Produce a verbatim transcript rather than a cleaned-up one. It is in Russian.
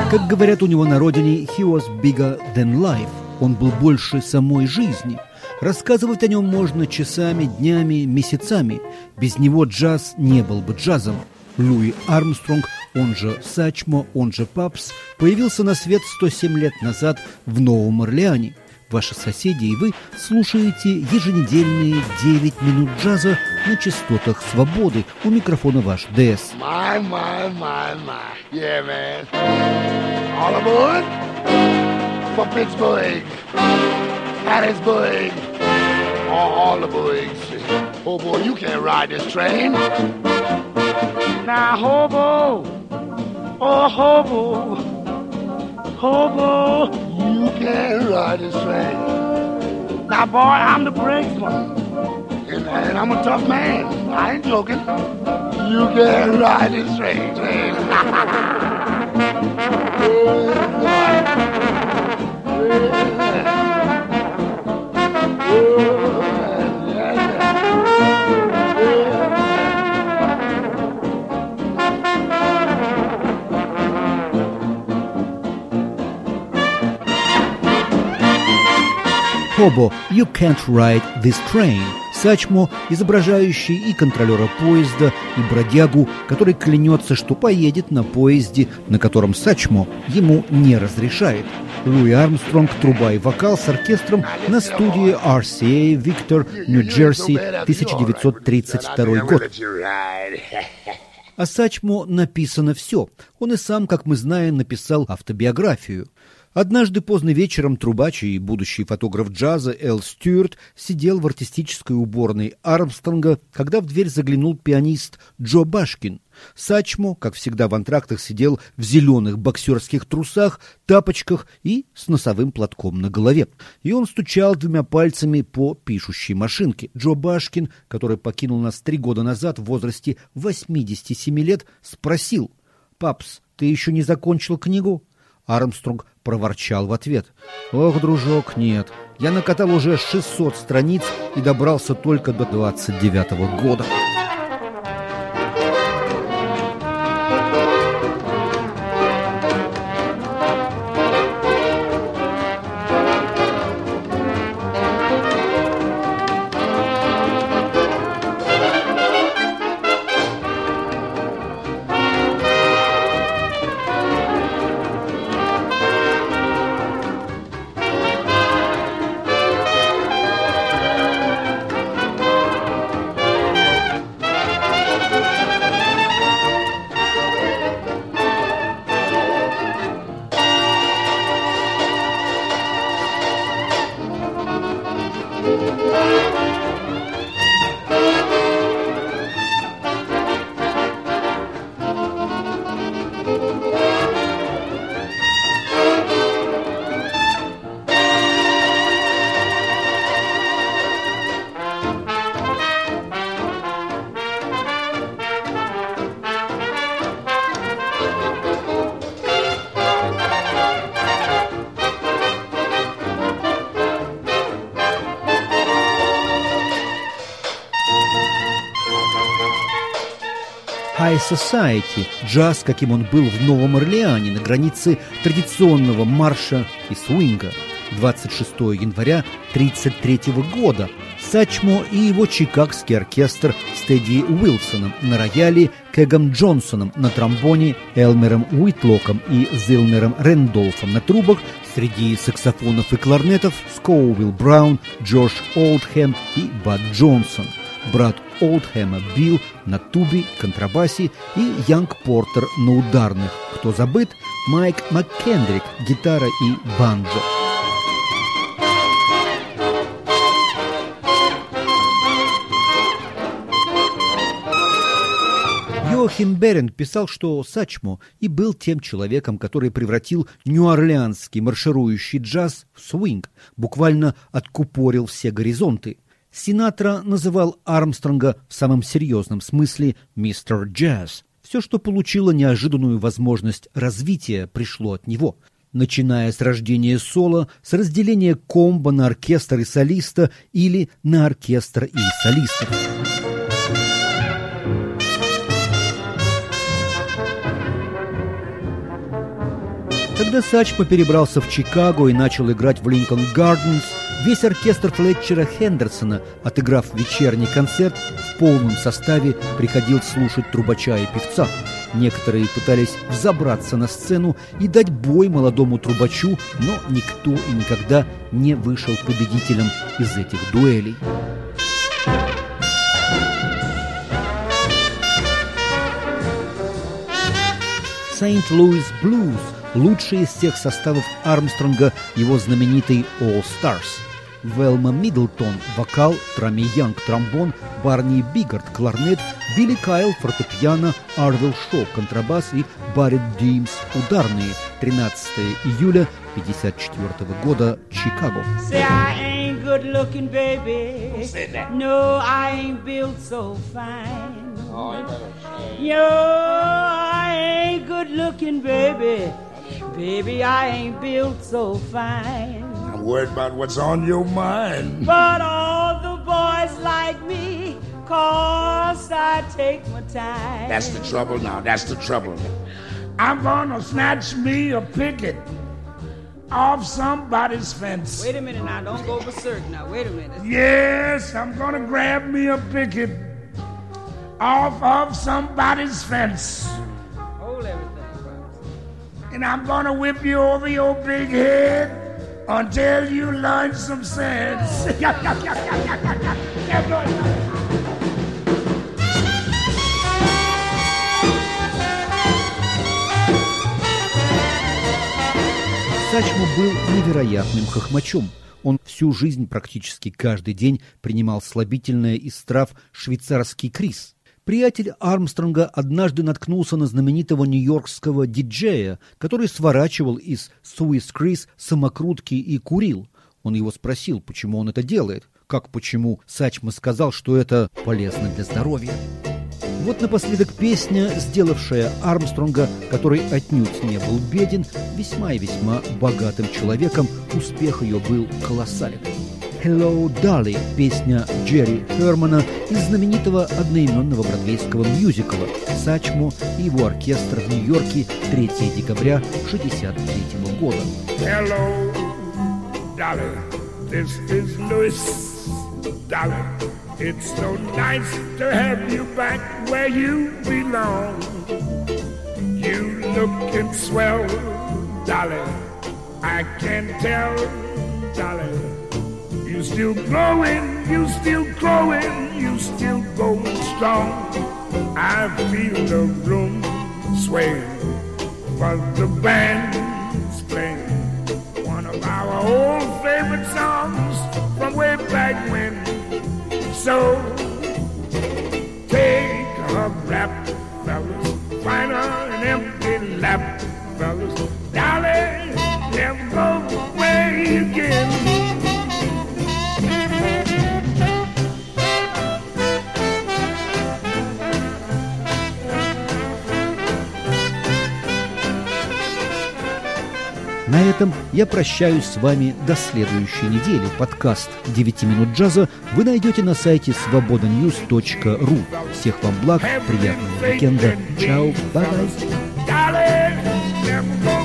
Как говорят у него на родине, he was bigger than life. Он был больше самой жизни. Рассказывать о нем можно часами, днями, месяцами. Без него джаз не был бы джазом. Луи Армстронг, он же Сачмо, он же Папс, появился на свет сто семь лет назад в Новом Орлеане. Ваши соседи и вы слушаете еженедельные девять минут джаза на частотах свободы. У микрофона ваш ДС. My, my, my, my. Yeah, man. All aboard for Pittsburgh, Hattiesburg, all, all the boys. Oh, boy, you can't ride this train. Now, hobo, oh, hobo, hobo, you can't ride this train. Now, boy, I'm the brakesman, and, and I'm a tough man. I ain't joking. You can't ride this train, train. Hobo, you can't ride this train. Сачмо, изображающий и контролера поезда, и бродягу, который клянется, что поедет на поезде, на котором Сачмо ему не разрешает. Луи Армстронг, труба и вокал с оркестром на студии ар си эй Виктор, Нью-Джерси, тысяча девятьсот тридцать второй год. О Сачмо написано все. Он и сам, как мы знаем, написал автобиографию. Однажды поздно вечером трубач и будущий фотограф джаза Эл Стюарт сидел в артистической уборной Армстронга, когда в дверь заглянул пианист Джо Башкин. Сачмо, как всегда в антрактах, сидел в зеленых боксерских трусах, тапочках и с носовым платком на голове. И он стучал двумя пальцами по пишущей машинке. Джо Башкин, который покинул нас три года назад в возрасте восьмидесяти семи лет, спросил: «Папс, ты еще не закончил книгу?» Армстронг проворчал в ответ: «Ох, дружок, нет. Я накатал уже шестьсот страниц и добрался только до двадцать девятого года». High Society, джаз, каким он был в Новом Орлеане, на границе традиционного марша и свинга. двадцать шестого января тысяча девятьсот тридцать третьего года Сачмо и его чикагский оркестр с Тедди Уилсоном на рояле, Кэгом Джонсоном на тромбоне, Элмером Уитлоком и Зилмером Рэндолфом на трубах, среди саксофонов и кларнетов Скоуилл Браун, Джош Олдхэм и Бад Джонсон. Брат Олдхэма Билл на тубе, контрабасе и Янг Портер на ударных. Кто забыт? Майк МакКендрик, гитара и банджо. Йоахим Беренд писал, что Сачмо и был тем человеком, который превратил нью-орлеанский марширующий джаз в свинг, буквально откупорил все горизонты. Синатра называл Армстронга в самом серьезном смысле «мистер Джаз». Все, что получило неожиданную возможность развития, пришло от него. Начиная с рождения соло, с разделения комбо на оркестр и солиста или на оркестр и солистов. Когда Сачмо перебрался в Чикаго и начал играть в Линкольн Гарденс, весь оркестр Флетчера Хендерсона, отыграв вечерний концерт, в полном составе приходил слушать трубача и певца. Некоторые пытались взобраться на сцену и дать бой молодому трубачу, но никто и никогда не вышел победителем из этих дуэлей. Сент-Луис Блюз – лучший из всех составов Армстронга, его знаменитый All Stars. Велма Миддлтон – вокал, Трамми Янг – тромбон, Барни Бигард – кларнет, Билли Кайл – фортепиано, Арвил Шоу – контрабас и Барри Димс – ударные. тринадцатого июля пятьдесят четвёртого года, Чикаго. Say I ain't good looking, baby. Say that. No, I ain't built so fine. Oh, you better say. Yo, I ain't good looking, baby. Baby, I ain't built so fine. I'm worried about what's on your mind. But all the boys like me, 'cause I take my time. That's the trouble now, that's the trouble. I'm gonna snatch me a picket off somebody's fence. Wait a minute now, don't go berserk now, wait a minute. Yes, I'm gonna grab me a picket off of somebody's fence. Hold everything, bro. And I'm gonna whip you over your big head until you learn some sense. Сачмо был невероятным хохмачом. Он всю жизнь, практически каждый день, принимал слабительное из трав швейцарский крис. Приятель Армстронга однажды наткнулся на знаменитого нью-йоркского диджея, который сворачивал из Swiss Chris самокрутки и курил. Он его спросил, почему он это делает. Как почему? Сачмо сказал, что это полезно для здоровья. Вот напоследок песня, сделавшая Армстронга, который отнюдь не был беден, весьма и весьма богатым человеком. Успех ее был колоссален. «Hello, Dolly» – песня Джерри Хермана из знаменитого одноименного бродвейского мюзикла «Сачмо» и его оркестр в Нью-Йорке третьего декабря шестьдесят третьего года. Hello, Dolly, this is Louis, Dolly. It's so nice to have you back where you belong. You lookin' swell, Dolly. I can tell, Dolly. You still growing, you still growing, you still going strong. I feel the room sway, but the band's playing one of our old favorite songs from way back when. So take a rap, fellas, find an empty lap, fellas. Dolly, never go away again. На этом я прощаюсь с вами до следующей недели. Подкаст «девять минут джаза» вы найдете на сайте свобода ньюс точка ру. Всех вам благ, приятного уикенда. Чао, бай-бай.